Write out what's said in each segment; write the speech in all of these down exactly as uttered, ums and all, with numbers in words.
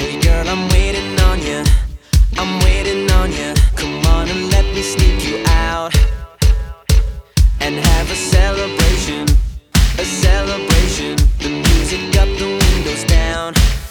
Hey girl, I'm waiting on you, I'm waiting on you. Come on and let me sneak you out and have a celebration, a celebration. The music up, the windows down.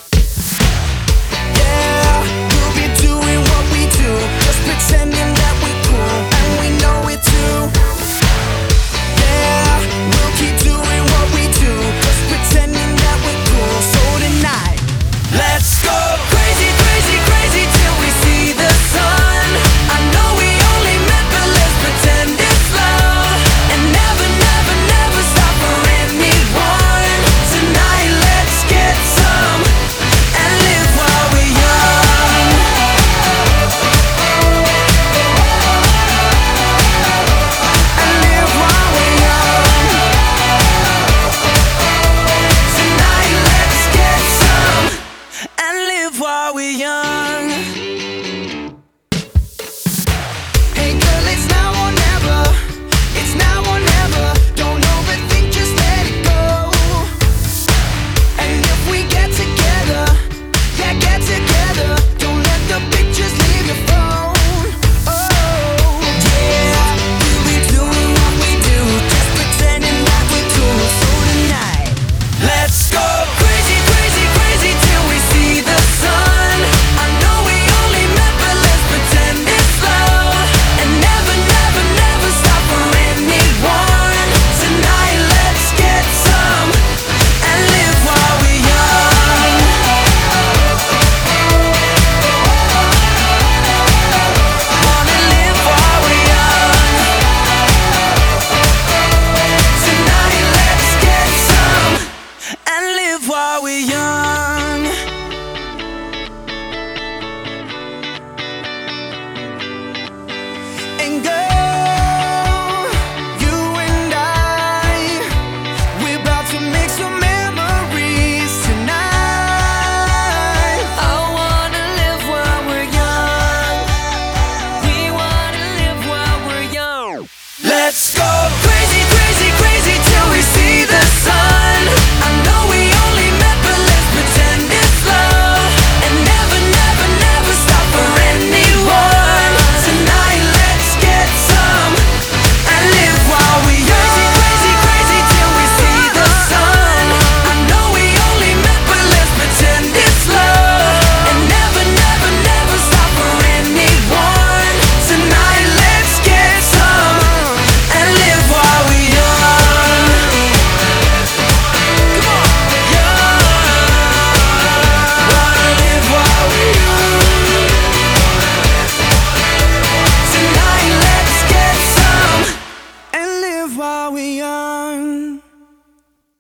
Yeah, we'll be doing what we do, just pretending that we're cool, and we know it too. Yeah, we'll keep doing what we do, just pretending that we're cool. So tonight, let's go crazy, crazy, crazy till we see the sun. I know we only met, but let's pretend it's love, and never, never, never stop for anyone. Tonight, let's get some and live while we're young. And live while we're young. Tonight, let's get some and live while we're young. Hey girl, it's now or never. It's now or never. Don't overthink, just let it go. And if we get together, yeah, get together. Don't let the pictures leave your phone. Oh, yeah, we'll be doing what we do, just pretending that we're cool. So tonight, let's go crazy, crazy, crazy till we see the sun. I know we only met, but let's pretend it's love, and never, never, never stop for anyone. Tonight, let's get some and live while we're young. Wanna live while we're young. Tonight, let's get some and live while we're young. And girl, you and I, we're about to make some memories tonight. I wanna live while we're young. We wanna live while we're young. Let's go crazy, crazy, crazy till we see the sun. I know we only met, but let's pretend it's love, and never, never, never stop for anyone. Tonight, let's get some and live while we're young. Crazy, crazy, crazy till we see the sun. I know we only met, but let's pretend it's love, and never, never, never stop for anyone. Tonight, let's get some and live while we're young. Come on, young. Wanna live while we're young. Tonight, let's get some and live while we're young.